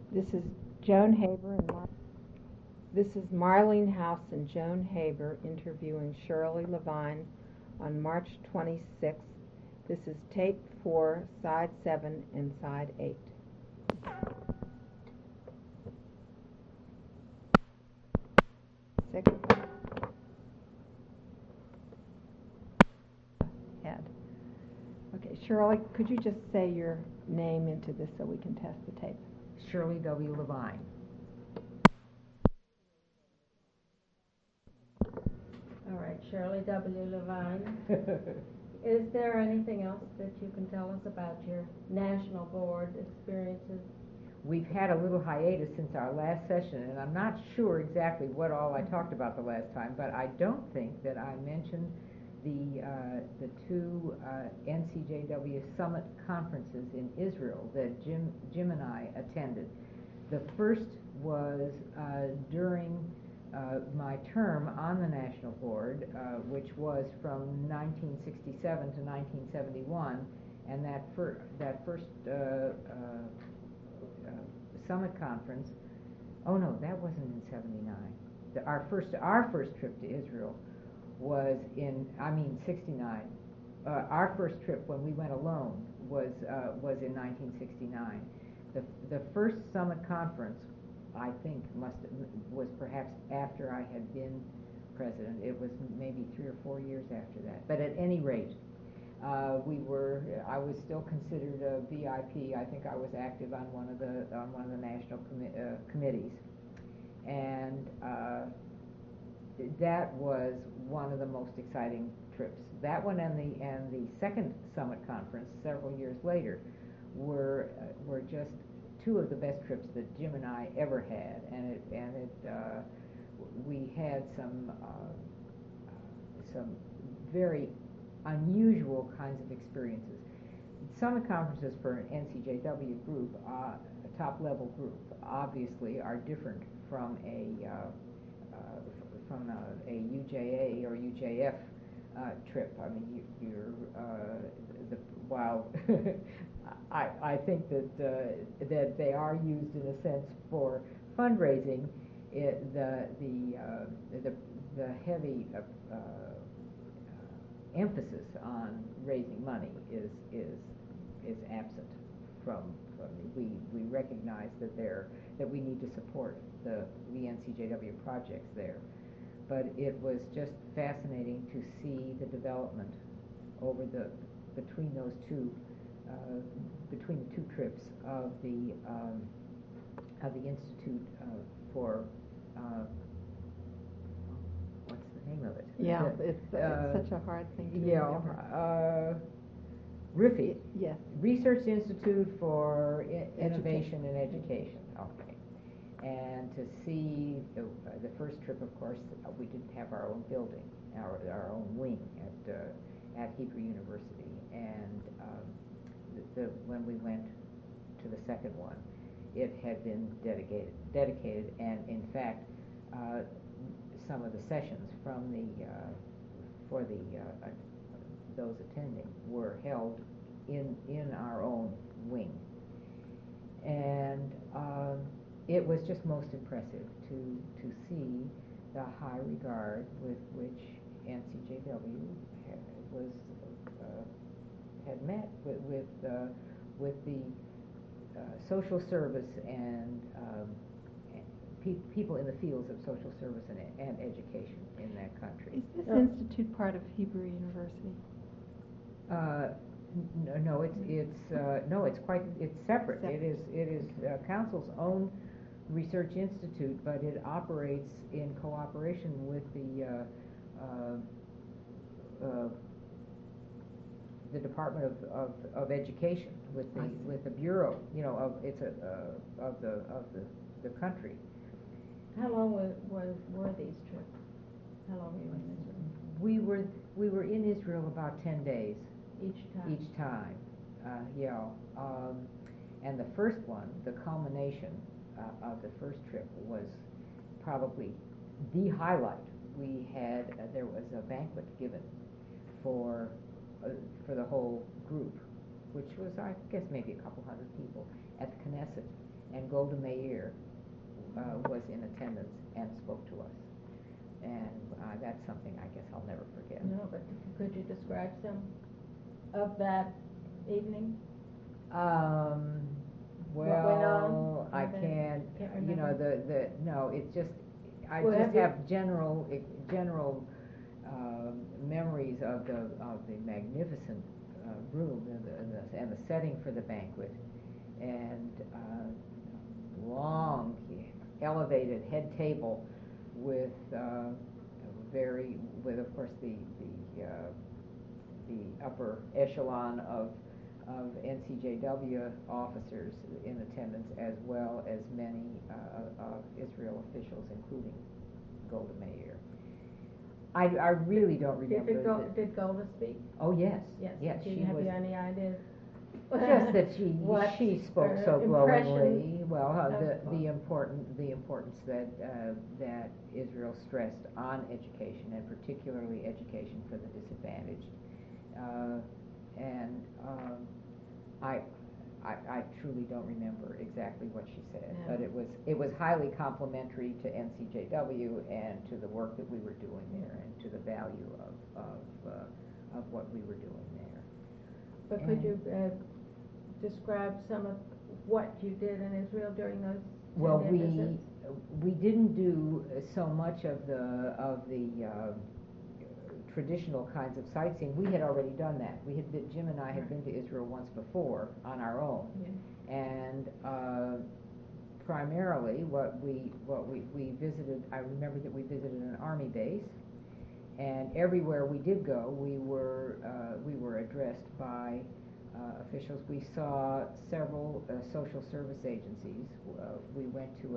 This is Joan Haber and this is Marlene House and Joan Haber interviewing Shirley Levine on March 26th. This is tape 4, side 7 and side 8. Six. Head. Okay, Shirley, could you just say your name into this so we can test the tape? Shirley W. Levine. All right, Shirley W. Levine. Is there anything else that you can tell us about your national board experiences? We've had a little hiatus since our last session, and I'm not sure exactly what all I talked about the last time, but I don't think that I mentioned the two NCJW summit conferences in Israel that Jim and I attended. The first was during my term on the national board, which was from 1967 to 1971, and that first summit conference. Oh no, that wasn't in '79. Our first trip to Israel was in 69. Our first trip when we went alone was in 1969. The first summit conference, I think, was perhaps after I had been president. It was maybe 3 or 4 years after that. But at any rate, I was still considered a VIP. I think I was active on one of the national committees, and that was one of the most exciting trips. That one and the second summit conference several years later were just two of the best trips that Jim and I ever had, we had some very unusual kinds of experiences. Summit conferences for an NCJW group, a top-level group, obviously are different from a UJA or UJF trip. I mean, while I think that they are used in a sense for fundraising, the heavy emphasis on raising money is absent from we recognize that we need to support the NCJW projects there, but it was just fascinating to see the development between the two trips of the Institute for what's the name of it? Yeah, it's such a hard thing to remember. RIFI. Yes. Research Institute for Innovation and Education. Okay. And to see the first trip, of course, we didn't have our own building, our own wing at Hebrew University, and when we went to the second one, it had been dedicated, and in fact, some of the sessions for those attending were held in our own wing, and it was just most impressive to see the high regard with which NCJW had met with the social service and people in the fields of social service and education in that country. Is this institute part of Hebrew University? No, it's separate. It is Council's own research institute, but it operates in cooperation with the Department of Education, with the Bureau, of the country. How long were these trips? How long were you in Israel? We were in Israel about 10 days. Each time? And the first one, the culmination of the first trip, was probably the highlight. There was a banquet given for the whole group, which was, I guess, maybe a couple hundred people at the Knesset, and Golda Meir was in attendance and spoke to us. And that's something I guess I'll never forget. No, but could you describe some of that evening? What went on? I can't, you know, remember? no, it's just, I Well, just have general memories of the magnificent room and the setting for the banquet, and long elevated head table with with of course the upper echelon of NCJW officers in attendance, as well as many Israel officials, including Golda Meir. I really don't remember. Did Golda speak? Oh yes, Yes. yes. Have you any ideas? Just that What she spoke so impression glowingly. Well, of- the importance that Israel stressed on education, and particularly education for the disadvantaged, and I truly don't remember exactly what she said, No. but it was highly complimentary to NCJW and to the work that we were doing there, and to the value of what we were doing there. But could you describe some of what you did in Israel during those 10-day visits? We didn't do so much of the traditional kinds of sightseeing. We had already done that. Jim and I had been to Israel once before on our own, and primarily what we visited. I remember that we visited an army base, and everywhere we did go, we were addressed by officials. We saw several social service agencies. We went to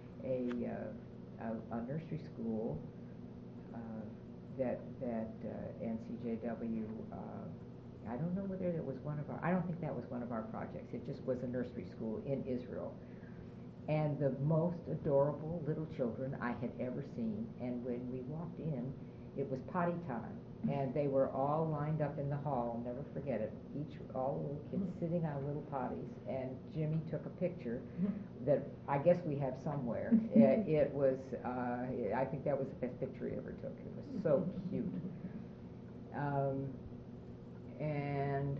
a nursery school that NCJW. I don't know whether it was one of our. I don't think that was one of our projects. It just was a nursery school in Israel, and the most adorable little children I had ever seen. And when we walked in, it was potty time, and they were all lined up in the hall. I'll never forget it. All the little kids sitting on little potties, and Jimmy took a picture that I guess we have somewhere. It was, I think that was the best picture he ever took. It was so cute. And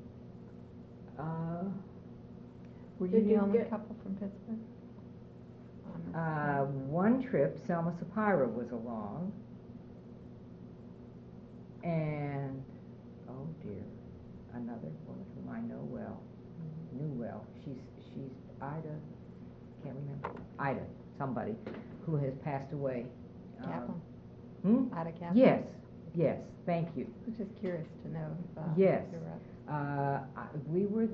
Were Did you you the only get- couple from Pittsburgh? one trip, Selma Sapira was along, and oh dear, another woman whom I know well, knew well. She's Ida, can't remember, Ida, somebody who has passed away. Kaplan. Ida Kaplan. Yes, thank you. I was just curious to know if Yes. you were up. We were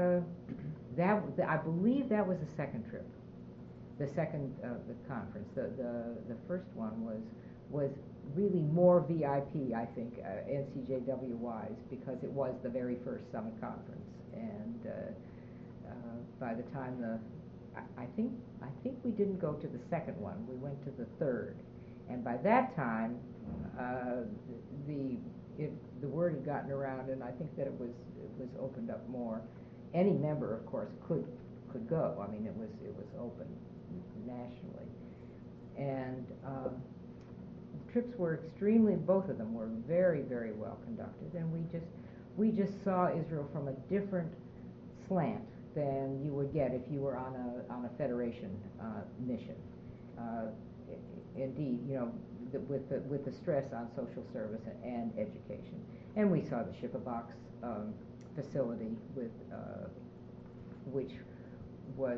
I believe that was the second trip, the second the conference. The first one was really more VIP, I think, NCJW wise, because it was the very first summit conference, and by the time I think we didn't go to the second one. We went to the third, and by that time the word had gotten around, and I think that it was opened up more. Any member, of course, could go. I mean, it was open nationally, and the trips were both of them were very, very well conducted, and we just saw Israel from a different slant than you would get if you were on a Federation mission. Indeed, you know, with the stress on social service and education, and we saw the Ship-a-Box facility which was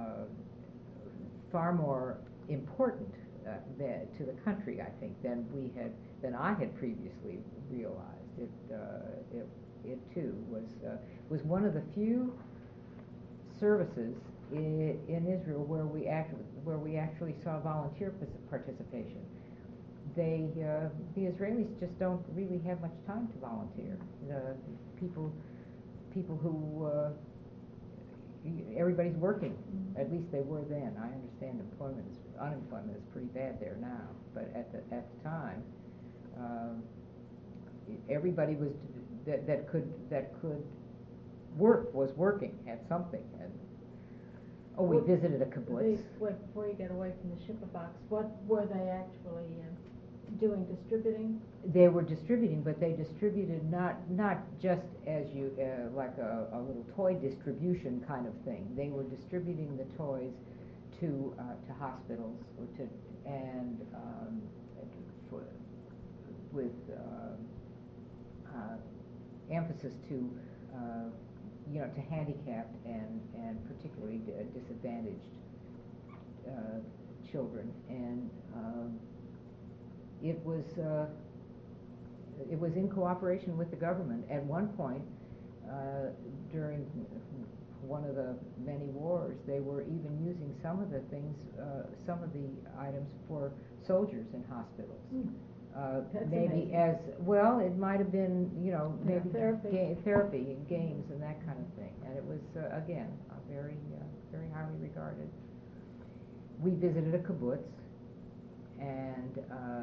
far more important to the country, I think, than I had previously realized. It too was one of the few services in Israel where we actually saw volunteer participation. The Israelis just don't really have much time to volunteer. The people who everybody's working. At least they were then. I understand unemployment is pretty bad there now, but at the time, everybody that could work was working at something, and Oh, we What- visited a kibbutz. Wait, before you get away from the shipper box, what were they actually doing, distributing? They were distributing, but they distributed not just as you, like a little toy distribution kind of thing. They were distributing the toys to hospitals or to, and for, with emphasis to to handicapped and particularly disadvantaged children, and it was in cooperation with the government. At one point, during one of the many wars, they were even using some of the things, some of the items for soldiers in hospitals. That's Maybe amazing. as well, it might have been, maybe Therapy. therapy and games and that kind of thing. And it was again very highly regarded. We visited a kibbutz, and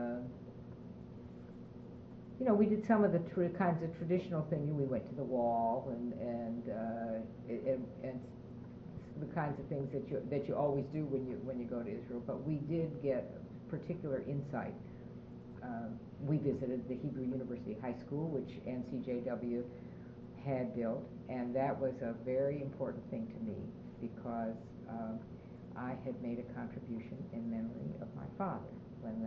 we did some of the kinds of traditional things. We went to the wall and the kinds of things that you always do when you go to Israel. But we did get particular insight. We visited the Hebrew University High School, which NCJW had built, and that was a very important thing to me because I had made a contribution in memory of my father when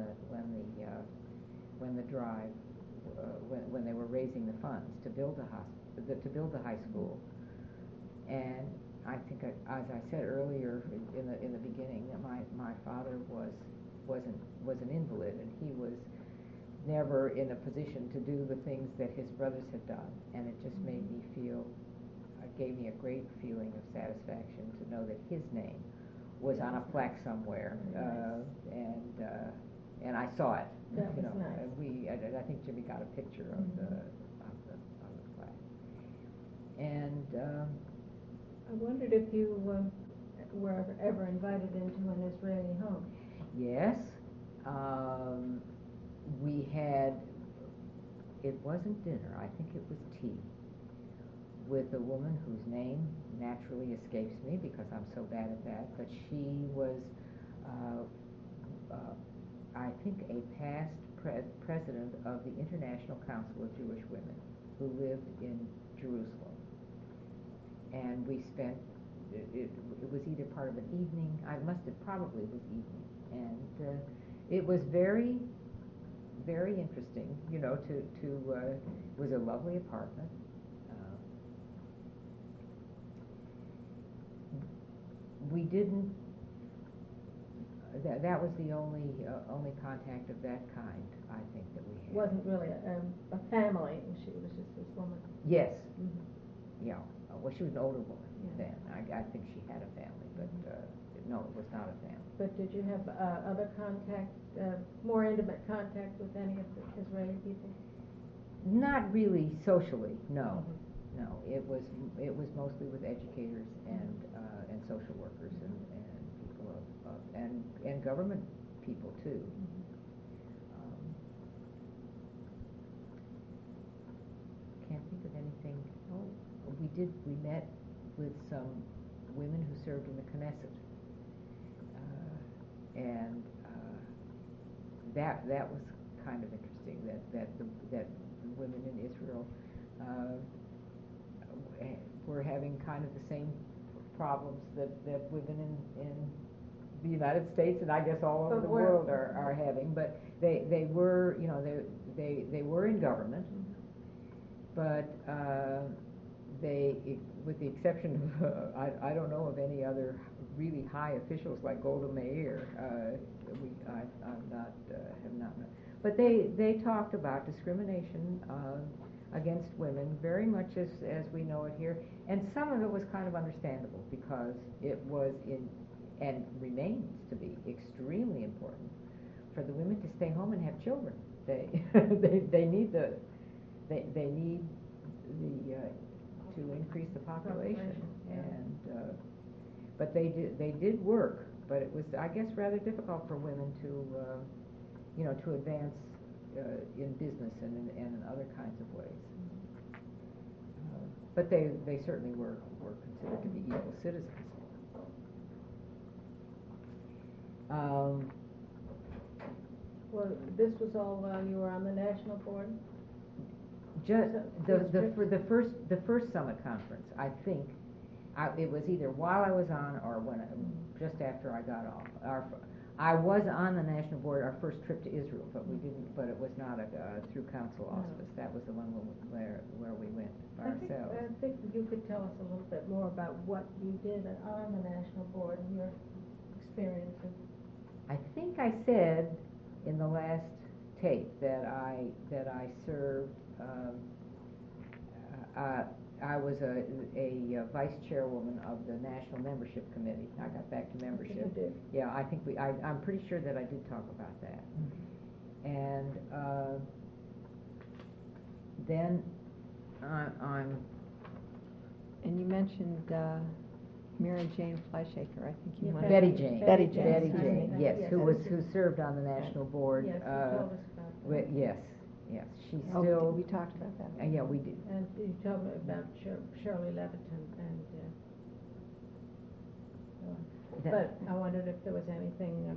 the drive when they were raising the funds to build the high school. And I think, as I said earlier in the beginning, that my father was an invalid, and he was never in a position to do the things that his brothers had done, and it just made me gave me a great feeling of satisfaction to know that his name was on a plaque somewhere, and I saw it. That was nice. I think Jimmy got a picture of the plaque, and I wondered if you were ever invited into an Israeli home. yes. We had, it wasn't dinner, I think it was tea, with a woman whose name naturally escapes me because I'm so bad at that, but she was, I think, a past president of the International Council of Jewish Women who lived in Jerusalem. And we spent, it was either part of an evening, probably was evening, and it was very interesting, it was a lovely apartment. We didn't, that was the only contact of that kind, I think, that we had. It wasn't really a family, she was just this woman. Yes. Mm-hmm. Yeah. Well, she was an older woman Yeah. then. I think she had a family, but no, it was not a family. But did you have other contact, more intimate contact with any of the Israeli people? Not really socially, no. No, it was mostly with educators and social workers and people and government people too. Can't think of anything. Oh, we met with some women who served in the Knesset, and that was kind of interesting. That the women in Israel were having kind of the same problems that women in the United States and I guess all over the world are having. But they were they were in government, but they, with the exception of I don't know of any other really high officials like Golda Meir. Have not met. But they talked about discrimination against women very much as we know it here, and some of it was kind of understandable because it was and remains to be extremely important for the women to stay home and have children. They need the to increase the population. And but they did work, but it was, I guess, rather difficult for women to advance in business and in other kinds of ways. But they certainly were considered to be equal citizens. Well, this was all while you were on the national board? Just These the first summit conference, I think, it was either while I was on or when just after I got off. I was on the national board our first trip to Israel, but we didn't. But it was not through council auspice. That was the one where we went by ourselves. I think you could tell us a little bit more about what you did on the national board and your experiences. I think I said in the last tape that I served. I was a vice chairwoman of the National Membership Committee. I got back to membership. You did. Yeah, I think I'm pretty sure that I did talk about that. And then I'm. And you mentioned Mary Jane Fleischaker, I think you Yeah, wanted. Betty Jane. Betty Jane. Betty excuse Jane, me. yes, Yes. who served on the national board. Yes, you told us about that. Yes, she's Oh, still. we talked about that. Yeah, we did. And you told me about Shirley Leviton and, but I wondered if there was anything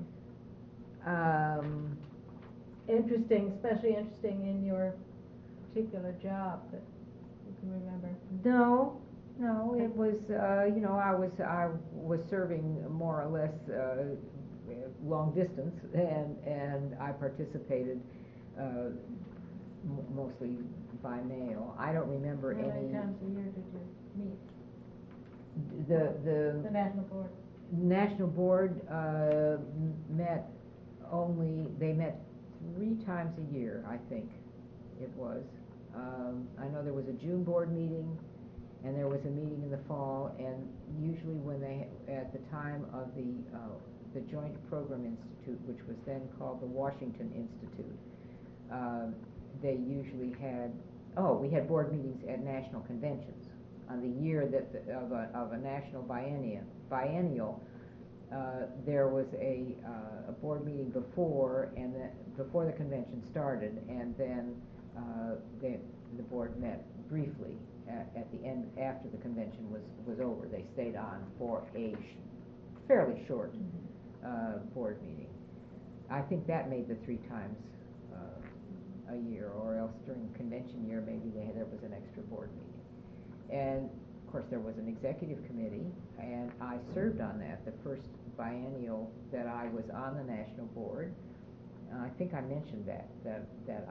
interesting, especially interesting in your particular job that you can remember. No, it was, I was serving more or less long distance, and I participated mostly by mail. I don't remember How many any. times a year did you meet? The national board? National Board they met 3 times a year, I think it was. I know there was a June board meeting, and there was a meeting in the fall, and usually when at the time of the Joint Program Institute, which was then called the Washington Institute, they usually had, we had board meetings at national conventions. On the year of a national biennial, there was a board meeting before the convention started, and then the board met briefly at the end after the convention was over. They stayed on for a fairly short board meeting. I think that made the 3 times a year, or else during convention year maybe there was an extra board meeting. And of course there was an executive committee, and I served on that the first biennial that I was on the national board. I think I mentioned that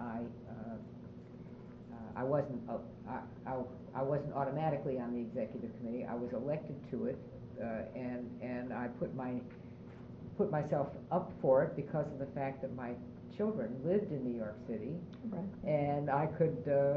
I wasn't automatically on the executive committee. I was elected to it, and I put myself up for it because of the fact that my children lived in New York City, Right. and I could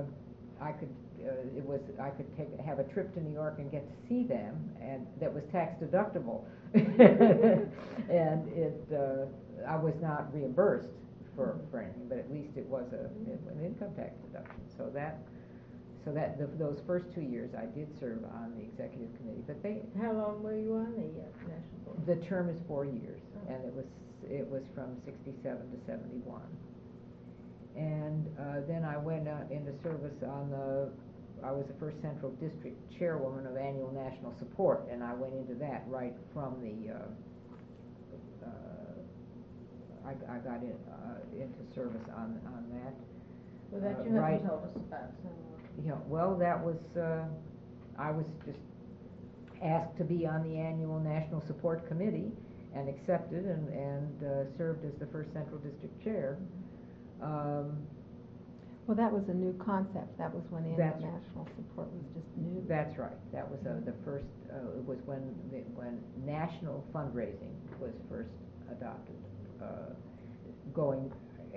have a trip to New York and get to see them, and that was tax deductible, and I was not reimbursed for anything, but at least it was an income tax deduction. So those first 2 years I did serve on the executive committee, but How long were you on the national board? the term is 4 years, and it was from 67 to 71. And then I went into service I was the first Central District Chairwoman of Annual National Support, and I went into that right from I got into service on that. Well, that you right. haven't told us about, so. Yeah, well, that was, I was just asked to be on the Annual National Support Committee, and accepted, and served as the first Central District Chair. Well, that was a new concept. That was when That's- international support was just new. That's right. That was the first. It was when national fundraising was first adopted, going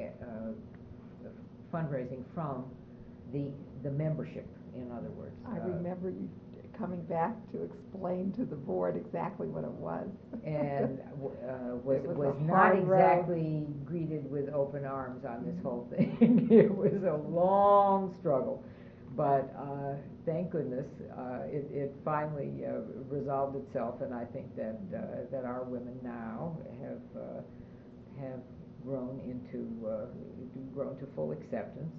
fundraising from the membership. In other words, I remember you coming back to explain to the board exactly what it was. and was It was a not hard road. exactly greeted with open arms on this whole thing. It was a long struggle, but thank goodness it finally resolved itself, and I think that our women now have grown to full acceptance,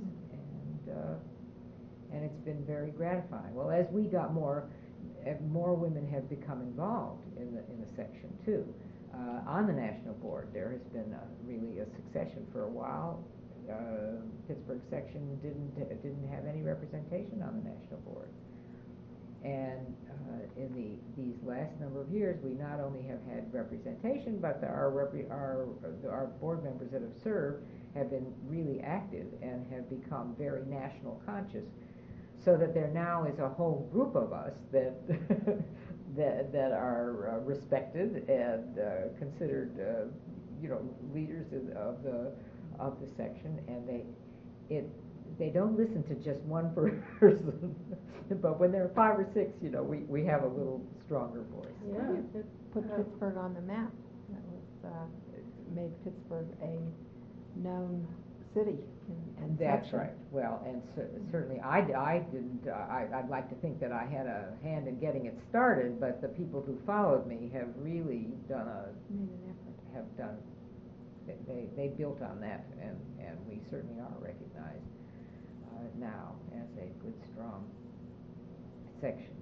and it's been very gratifying. Well, as we got more women have become involved in the section too. on the national board. There has been really a succession for a while. Pittsburgh section didn't have any representation on the national board. And in these last number of years, we not only have had representation, but our board members that have served have been really active and have become very national conscious, so that there now is a whole group of us that that are respected and considered, leaders of the section, and they don't listen to just one person, but when there are 5 or 6, we have a little stronger voice. Yeah. Put Pittsburgh on the map. That was made Pittsburgh a known city and That's section. right. Well, and certainly I didn't. I'd like to think that I had a hand in getting it started, but the people who followed me have really done Made an effort. have done. They built on that, and we certainly are recognized now as a good, strong section.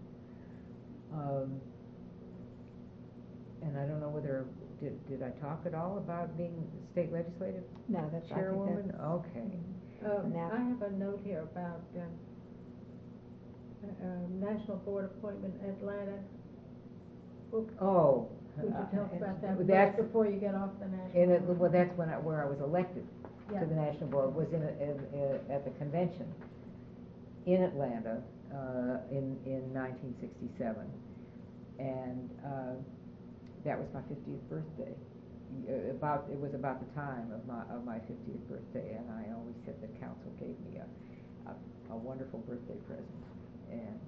And I don't know whether did I talk at all about being state legislative No, that's chairwoman? Okay. Now- I have a note here about National Board appointment, Atlanta. Book. Oh. Would you tell us about that That's first before you get off the national board? well, that's where I was elected Yeah. to the national board. Was at the convention in Atlanta in 1967, and that was my 50th birthday. It was about the time of my 50th birthday, and I always said that council gave me a wonderful birthday present. And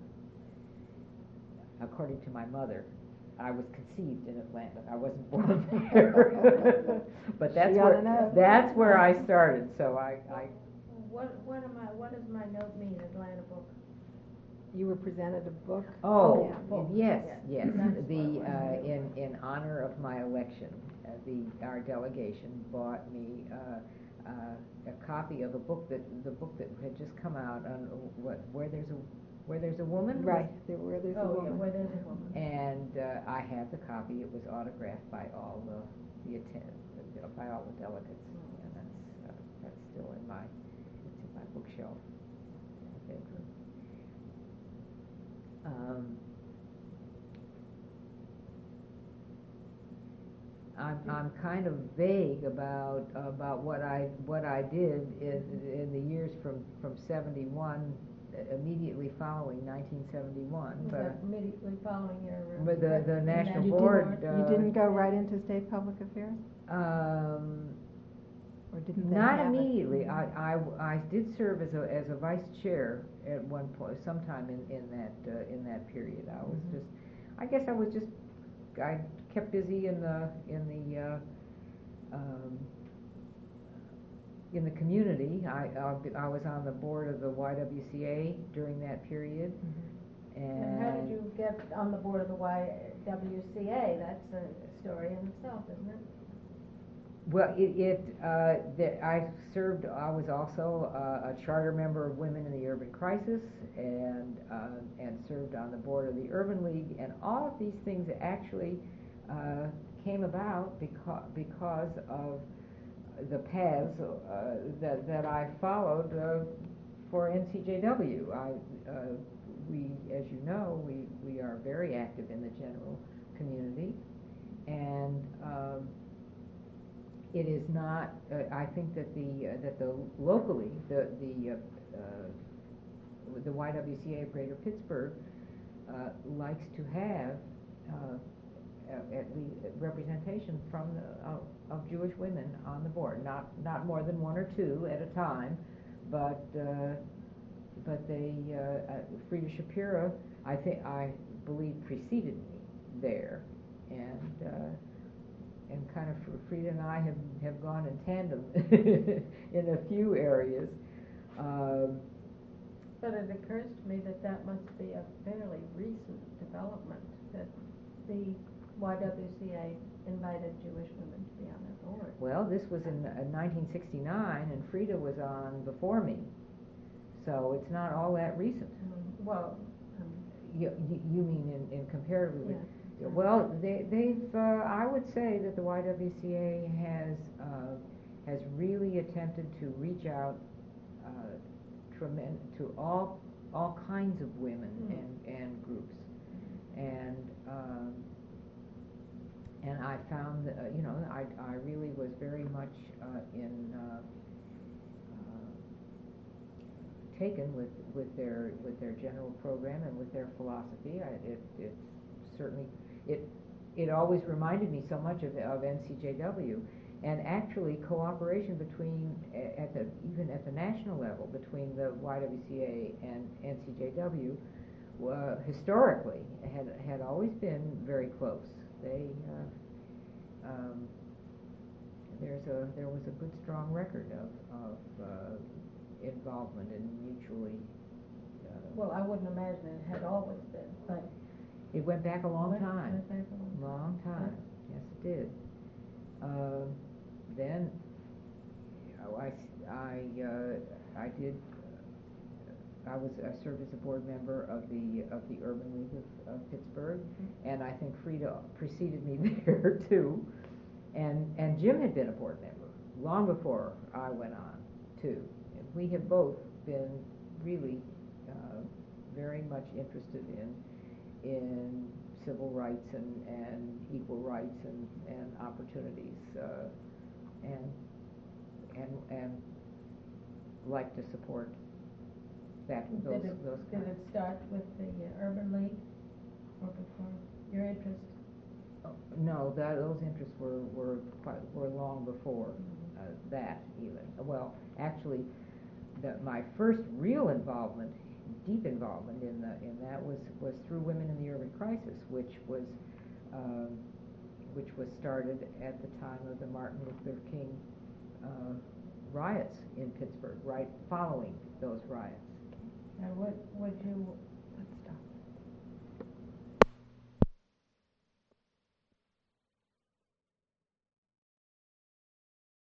according to my mother, I was conceived in Atlanta. I wasn't born there, but that's where I started. So I What does my note mean, Atlanta book? You were presented a book. Oh, yeah, book. yes, Yeah. yes. That's The what I wanted. in honor of my election, our delegation bought me a copy of the book that had just come out on where there's a woman. Right, where there's a Oh, yeah, woman. where there's a woman. And I have the copy. It was autographed by all by all the delegates, and that's still in my bookshelf in the bedroom. I'm kind of vague about what I did in the years from 71, immediately following 1971. Was But that immediately following your? But the national You board. you didn't go right into state public affairs, or didn't they Not have it? immediately. I did serve as a vice chair at one point, sometime in that period. I was Mhm. just, I guess I was just, I kept busy in the community. I was on the board of the YWCA during that period. Mhm. And how did you get on the board of the YWCA? That's a story in itself, isn't it? Well, I served. I was also a charter member of Women in the Urban Crisis, and served on the board of the Urban League, and all of these things actually came about because of the paths that I followed for NCJW. We, as you know, we are very active in the general community, and it is not. I think that locally the YWCA of Greater Pittsburgh likes to have at least representation from of Jewish women on the board. Not more than 1 or 2 at a time, but they Frida Shapiro, I believe, preceded me there, and kind of Frida and I have gone in tandem in a few areas. But it occurs to me that must be a fairly recent development, that the YWCA invited Jewish women to be on their board. Well, this was in 1969, and Frida was on before me, so it's not all that recent. Well, You mean in comparatively? yeah. Well, I would say that the YWCA has really attempted to reach out to all kinds of women and groups, and I found that, I really was very much taken with their general program and with their philosophy. It certainly it always reminded me so much of NCJW, and actually cooperation between even at the national level between the YWCA and NCJW historically had always been very close. There was a good strong record of involvement and mutually. Well, I wouldn't imagine it had always been, but. It went back a long time. Went back a long time. Yes, it did. Then, I served as a board member of the Urban League of Pittsburgh, and I think Frida preceded me there too. And Jim had been a board member long before I went on too. And we have both been really very much interested in civil rights and equal rights and opportunities, and like to support those Did it start with the Urban League, or before your interest? No, those interests were long before that even. Well, actually, my first real involvement, deep involvement in that was through Women in the Urban Crisis, which was started at the time of the Martin Luther King riots in Pittsburgh, right following those riots. Now, would you